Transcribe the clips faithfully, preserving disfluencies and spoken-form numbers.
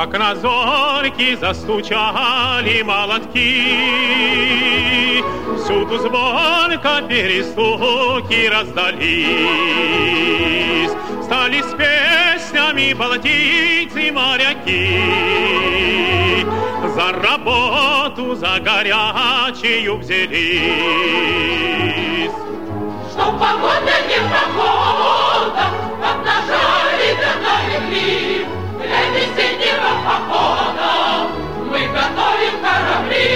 Как на зорьки застучали молотки, всюду звонко перестуки раздались. Стали с песнями балтийцы моряки, за работу, за горячую взялись. Что погода не погода, как нажали да налегли, для весеннего похода мы готовим корабли.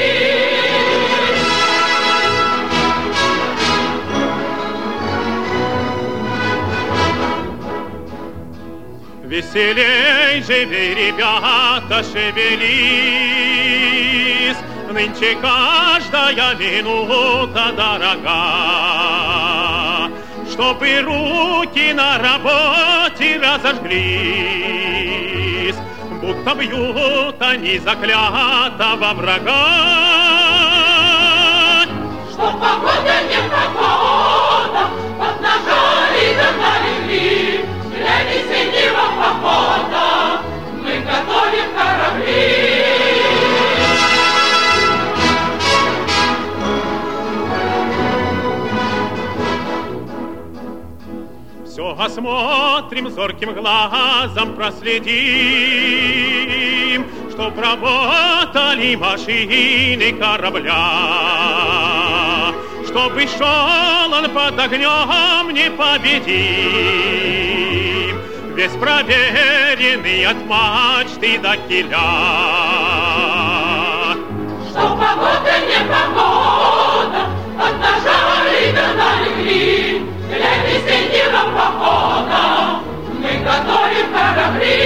Веселей, живей, ребята, шевелись, нынче каждая минута дорога, чтобы руки на работе разожглись, будто бьют они заклятого врага. Что погода не погода, поднажали да налегли, для весеннего похода мы готовим корабли. Все осмотрим, зорким глазом проследим, чтоб работали машины корабля, чтобы шел он под огнем непобедим, весь проверенный от мачты до киля. Что погода не погода, поднажали да налегли, для весеннего похода мы готовим корабли.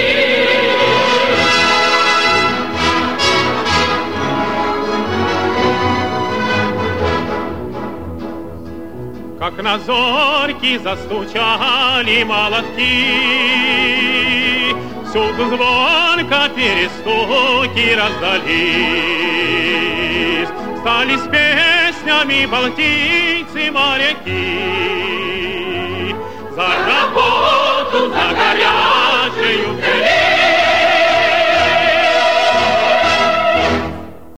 Как на зорьки застучали молотки, всюду звонко перестуки раздались. Стали с песнями балтийцы моряки,